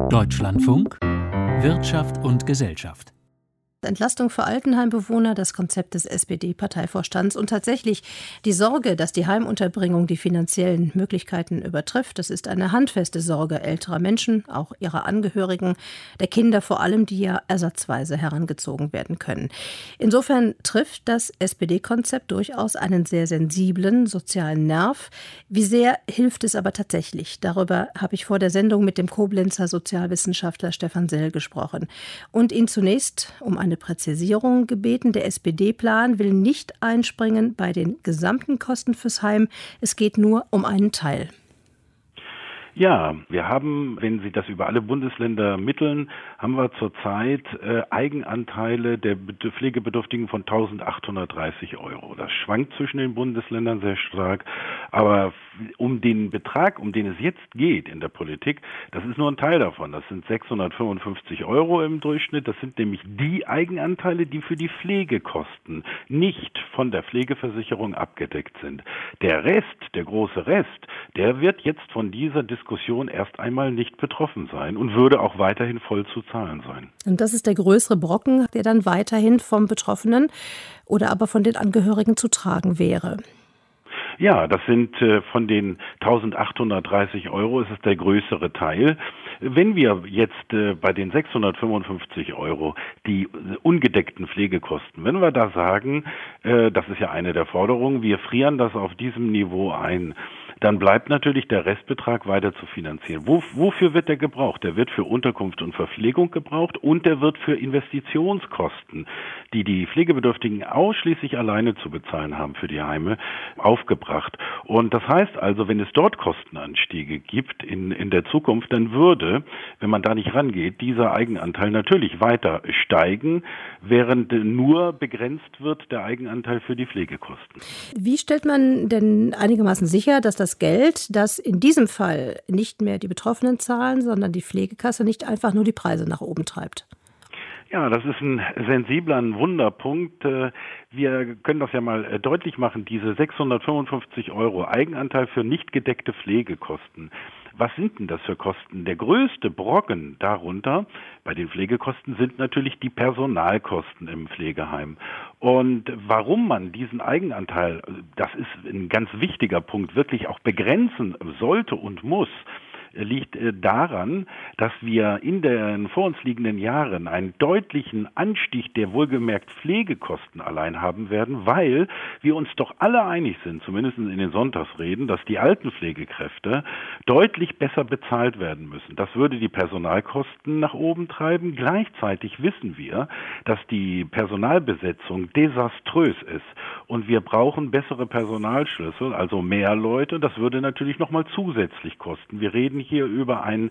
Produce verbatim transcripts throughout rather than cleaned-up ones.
Deutschlandfunk Wirtschaft und Gesellschaft. Entlastung für Altenheimbewohner, das Konzept des S P D-Parteivorstands und tatsächlich die Sorge, dass die Heimunterbringung die finanziellen Möglichkeiten übertrifft. Das ist eine handfeste Sorge älterer Menschen, auch ihrer Angehörigen, der Kinder vor allem, die ja ersatzweise herangezogen werden können. Insofern trifft das S P D-Konzept durchaus einen sehr sensiblen sozialen Nerv. Wie sehr hilft es aber tatsächlich? Darüber habe ich vor der Sendung mit dem Koblenzer Sozialwissenschaftler Stefan Sell gesprochen und ihn zunächst um eine Präzisierung gebeten. Der S P D-Plan will nicht einspringen bei den gesamten Kosten fürs Heim. Es geht nur um einen Teil. Ja, wir haben, wenn Sie das über alle Bundesländer mitteln, haben wir zurzeit äh, Eigenanteile der Pflegebedürftigen von eintausendachthundertdreißig Euro. Das schwankt zwischen den Bundesländern sehr stark, aber um den Betrag, um den es jetzt geht in der Politik, das ist nur ein Teil davon. Das sind sechshundertfünfundfünfzig Euro im Durchschnitt. Das sind nämlich die Eigenanteile, die für die Pflegekosten nicht von der Pflegeversicherung abgedeckt sind. Der Rest, der große Rest, der wird jetzt von dieser Diskussion erst einmal nicht betroffen sein und würde auch weiterhin voll zu zahlen sein. Und das ist der größere Brocken, der dann weiterhin vom Betroffenen oder aber von den Angehörigen zu tragen wäre. Ja, das sind äh, von den eintausendachthundertdreißig Euro ist es der größere Teil. Wenn wir jetzt äh, bei den sechshundertfünfundfünfzig Euro die äh, ungedeckten Pflegekosten, wenn wir da sagen, äh, das ist ja eine der Forderungen, wir frieren das auf diesem Niveau ein, dann bleibt natürlich der Restbetrag weiter zu finanzieren. Wo, wofür wird der gebraucht? Der wird für Unterkunft und Verpflegung gebraucht und der wird für Investitionskosten, die die Pflegebedürftigen ausschließlich alleine zu bezahlen haben für die Heime, aufgebracht. Und das heißt also, wenn es dort Kostenanstiege gibt in, in der Zukunft, dann würde, wenn man da nicht rangeht, dieser Eigenanteil natürlich weiter steigen, während nur begrenzt wird der Eigenanteil für die Pflegekosten. Wie stellt man denn einigermaßen sicher, dass das Das Geld, das in diesem Fall nicht mehr die Betroffenen zahlen, sondern die Pflegekasse nicht einfach nur die Preise nach oben treibt? Ja, das ist ein sensibler, ein Wunderpunkt. Wir können das ja mal deutlich machen, diese sechshundertfünfundfünfzig Euro Eigenanteil für nicht gedeckte Pflegekosten. Was sind denn das für Kosten? Der größte Brocken darunter bei den Pflegekosten sind natürlich die Personalkosten im Pflegeheim. Und warum man diesen Eigenanteil, das ist ein ganz wichtiger Punkt, wirklich auch begrenzen sollte und muss, liegt daran, dass wir in den vor uns liegenden Jahren einen deutlichen Anstieg der wohlgemerkt Pflegekosten allein haben werden, weil wir uns doch alle einig sind, zumindest in den Sonntagsreden, dass die Altenpflegekräfte deutlich besser bezahlt werden müssen. Das würde die Personalkosten nach oben treiben. Gleichzeitig wissen wir, dass die Personalbesetzung desaströs ist und wir brauchen bessere Personalschlüssel, also mehr Leute. Das würde natürlich nochmal zusätzlich kosten. Wir reden hier über einen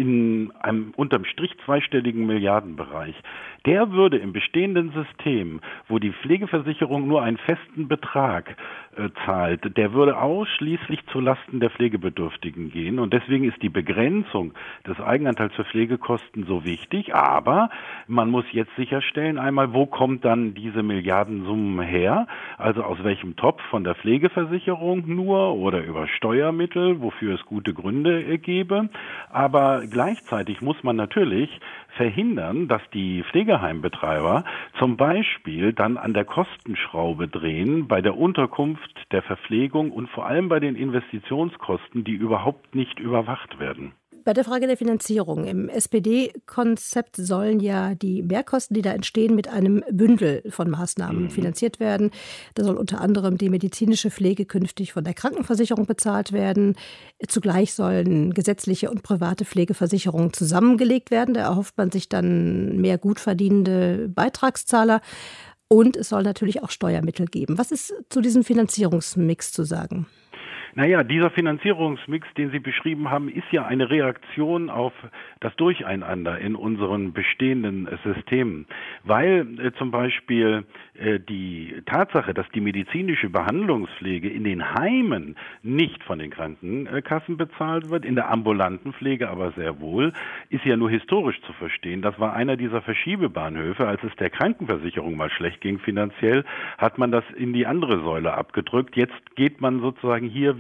in einem unterm Strich zweistelligen Milliardenbereich. Der würde im bestehenden System, wo die Pflegeversicherung nur einen festen Betrag äh, zahlt, der würde ausschließlich zulasten der Pflegebedürftigen gehen. Und deswegen ist die Begrenzung des Eigenanteils für Pflegekosten so wichtig. Aber man muss jetzt sicherstellen, einmal, wo kommt dann diese Milliardensummen her? Also aus welchem Topf? Von der Pflegeversicherung nur oder über Steuermittel, wofür es gute Gründe äh, gäbe. Aber gleichzeitig muss man natürlich verhindern, dass die Pflegeheimbetreiber zum Beispiel dann an der Kostenschraube drehen bei der Unterkunft, der Verpflegung und vor allem bei den Investitionskosten, die überhaupt nicht überwacht werden. Bei der Frage der Finanzierung im S P D-Konzept sollen ja die Mehrkosten, die da entstehen, mit einem Bündel von Maßnahmen mhm. finanziert werden. Da soll unter anderem die medizinische Pflege künftig von der Krankenversicherung bezahlt werden. Zugleich sollen gesetzliche und private Pflegeversicherungen zusammengelegt werden. Da erhofft man sich dann mehr gut verdienende Beitragszahler. Und es soll natürlich auch Steuermittel geben. Was ist zu diesem Finanzierungsmix zu sagen? Naja, dieser Finanzierungsmix, den Sie beschrieben haben, ist ja eine Reaktion auf das Durcheinander in unseren bestehenden äh, Systemen. Weil äh, zum Beispiel äh, die Tatsache, dass die medizinische Behandlungspflege in den Heimen nicht von den Krankenkassen bezahlt wird, in der ambulanten Pflege aber sehr wohl, ist ja nur historisch zu verstehen. Das war einer dieser Verschiebebahnhöfe. Als es der Krankenversicherung mal schlecht ging finanziell, hat man das in die andere Säule abgedrückt. Jetzt geht man sozusagen hier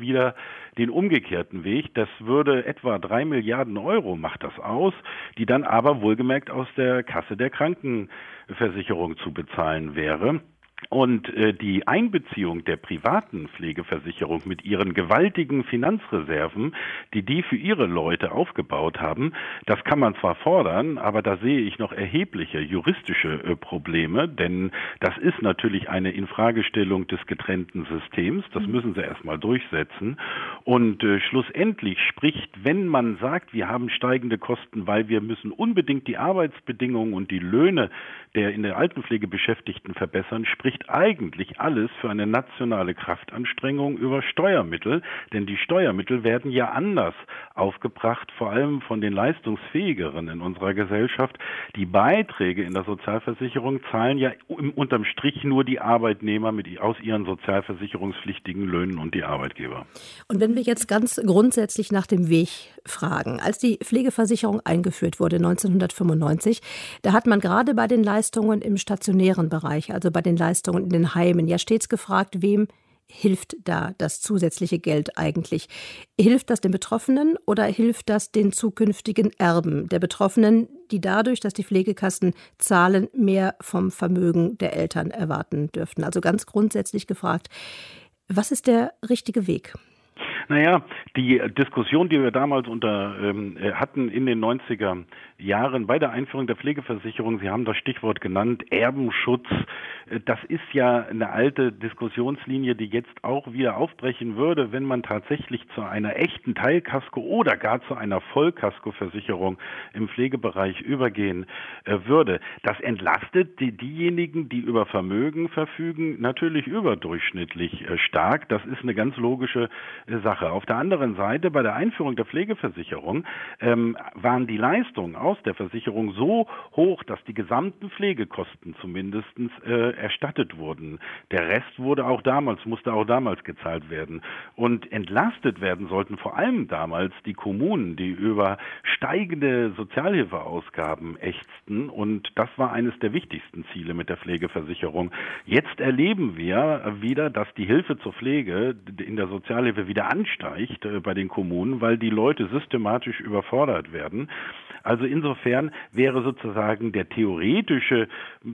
wieder den umgekehrten Weg. Das würde etwa drei Milliarden Euro macht das aus, die dann aber wohlgemerkt aus der Kasse der Krankenversicherung zu bezahlen wäre. Und äh, die Einbeziehung der privaten Pflegeversicherung mit ihren gewaltigen Finanzreserven, die die für ihre Leute aufgebaut haben, das kann man zwar fordern, aber da sehe ich noch erhebliche juristische äh, Probleme, denn das ist natürlich eine Infragestellung des getrennten Systems, das müssen sie erstmal durchsetzen. Und äh, schlussendlich spricht, wenn man sagt, wir haben steigende Kosten, weil wir müssen unbedingt die Arbeitsbedingungen und die Löhne der in der Altenpflege Beschäftigten verbessern, spricht eigentlich alles für eine nationale Kraftanstrengung über Steuermittel, denn die Steuermittel werden ja anders aufgebracht, vor allem von den Leistungsfähigeren in unserer Gesellschaft. Die Beiträge in der Sozialversicherung zahlen ja unterm Strich nur die Arbeitnehmer mit, aus ihren sozialversicherungspflichtigen Löhnen und die Arbeitgeber. Und wenn wir jetzt ganz grundsätzlich nach dem Weg fragen, als die Pflegeversicherung eingeführt wurde neunzehnhundertfünfundneunzig, da hat man gerade bei den Leistungen im stationären Bereich, also bei den Leistungen in den Heimen, ja stets gefragt, wem hilft da das zusätzliche Geld eigentlich? Hilft das den Betroffenen oder hilft das den zukünftigen Erben der Betroffenen, die dadurch, dass die Pflegekassen zahlen, mehr vom Vermögen der Eltern erwarten dürften? Also ganz grundsätzlich gefragt, was ist der richtige Weg? Naja, die Diskussion, die wir damals unter ähm, hatten in den neunziger Jahren bei der Einführung der Pflegeversicherung, Sie haben das Stichwort genannt, Erbenschutz, das ist ja eine alte Diskussionslinie, die jetzt auch wieder aufbrechen würde, wenn man tatsächlich zu einer echten Teilkasko oder gar zu einer Vollkaskoversicherung im Pflegebereich übergehen äh, würde. Das entlastet die, diejenigen, die über Vermögen verfügen, natürlich überdurchschnittlich äh, stark. Das ist eine ganz logische äh, Sache. Auf der anderen Seite, bei der Einführung der Pflegeversicherung ähm, waren die Leistungen aus der Versicherung so hoch, dass die gesamten Pflegekosten zumindest äh, erstattet wurden. Der Rest wurde auch damals, musste auch damals gezahlt werden. Und entlastet werden sollten vor allem damals die Kommunen, die über steigende Sozialhilfeausgaben ächzten. Und das war eines der wichtigsten Ziele mit der Pflegeversicherung. Jetzt erleben wir wieder, dass die Hilfe zur Pflege in der Sozialhilfe wieder ansteigt äh, bei den Kommunen, weil die Leute systematisch überfordert werden. Also insofern wäre sozusagen der theoretische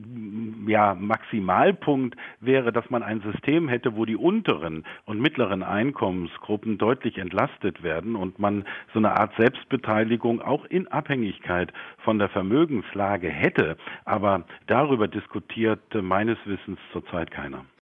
ja, Maximalpunkt wäre, dass man ein System hätte, wo die unteren und mittleren Einkommensgruppen deutlich entlastet werden und man so eine Art Selbstbeteiligung auch in Abhängigkeit von der Vermögenslage hätte. Aber darüber diskutiert meines Wissens zurzeit keiner.